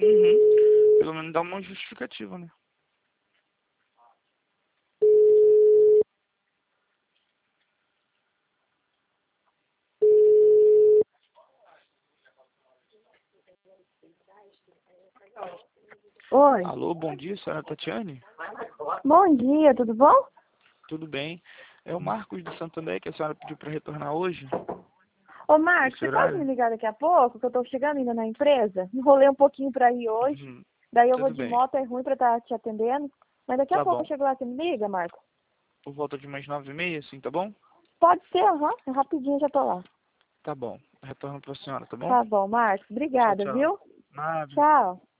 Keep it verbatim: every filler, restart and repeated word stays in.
Uhum. Pelo menos dá uma justificativa, né? Oi. Alô, bom dia, senhora Tatiane? Bom dia, tudo bom? Tudo bem? É o Marcos do Santander que a senhora pediu para retornar hoje? Ô, Marcos, Esse você pode me horário? ligar daqui a pouco, que eu tô chegando ainda na empresa? Enrolei um pouquinho pra ir hoje, Uhum. daí eu vou Tudo de bem. moto, é ruim pra estar te atendendo. Mas daqui a Tá pouco eu bom. chego lá, você me liga, Marcos? Por volta de umas nove e meia, assim, tá bom? Pode ser, aham, é rapidinho já tô lá. Tá bom. Retorno para a senhora, tá bom? Tá bom, Marcos, Tchau, obrigada, tchau. viu? Nada. Tchau.